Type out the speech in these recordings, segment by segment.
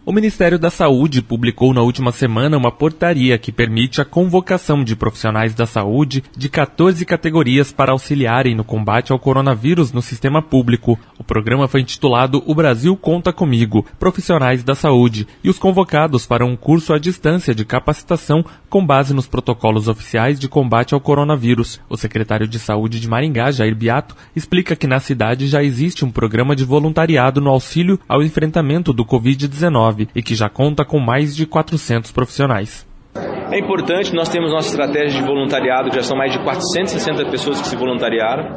O Ministério da Saúde publicou na última semana uma portaria que permite a convocação de profissionais da saúde de 14 categorias para auxiliarem no combate ao coronavírus no sistema público. O programa foi intitulado O Brasil Conta Comigo, Profissionais da Saúde, e os convocados farão um curso à distância de capacitação com base nos protocolos oficiais de combate ao coronavírus. O secretário de Saúde de Maringá, Jair Beato, explica que na cidade já existe um programa de voluntariado no auxílio ao enfrentamento do Covid-19 e que já conta com mais de 400 profissionais. É importante, nós temos nossa estratégia de voluntariado, já são mais de 460 pessoas que se voluntariaram.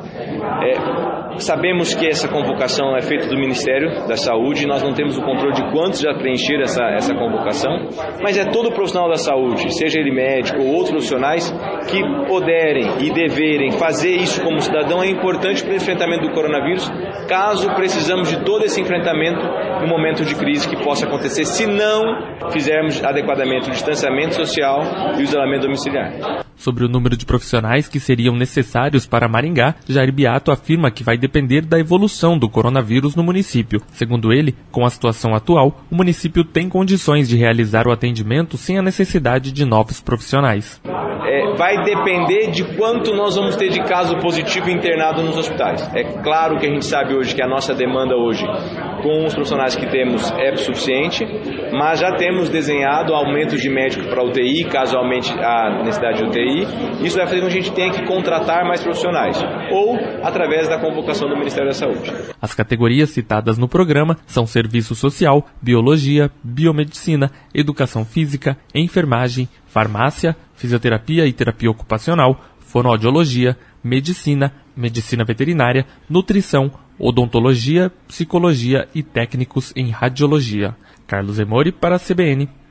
Sabemos que essa convocação é feita do Ministério da Saúde, nós não temos o controle de quantos já preencheram essa convocação, mas é todo profissional da saúde, seja ele médico ou outros profissionais, que puderem e deverem fazer isso como cidadão é importante para o enfrentamento do coronavírus, caso precisamos de todo esse enfrentamento no momento de crise que possa acontecer, se não fizermos adequadamente o distanciamento social e o isolamento domiciliar. Sobre o número de profissionais que seriam necessários para Maringá, Jair Beato afirma que vai depender da evolução do coronavírus no município. Segundo ele, com a situação atual, o município tem condições de realizar o atendimento sem a necessidade de novos profissionais. Vai depender de quanto nós vamos ter de caso positivo internado nos hospitais. É claro que a gente sabe hoje que a nossa demanda hoje, com os profissionais que temos, é suficiente, mas já temos desenhado aumentos de médico para UTI, caso aumente a necessidade de UTI. Isso vai fazer com que a gente tenha que contratar mais profissionais, ou através da convocação do Ministério da Saúde. As categorias citadas no programa são Serviço Social, Biologia, Biomedicina, Educação Física, Enfermagem, Farmácia, Fisioterapia e Terapia Ocupacional, Fonoaudiologia, Medicina, Medicina Veterinária, Nutrição, Odontologia, Psicologia e técnicos em Radiologia. Carlos Emori para a CBN.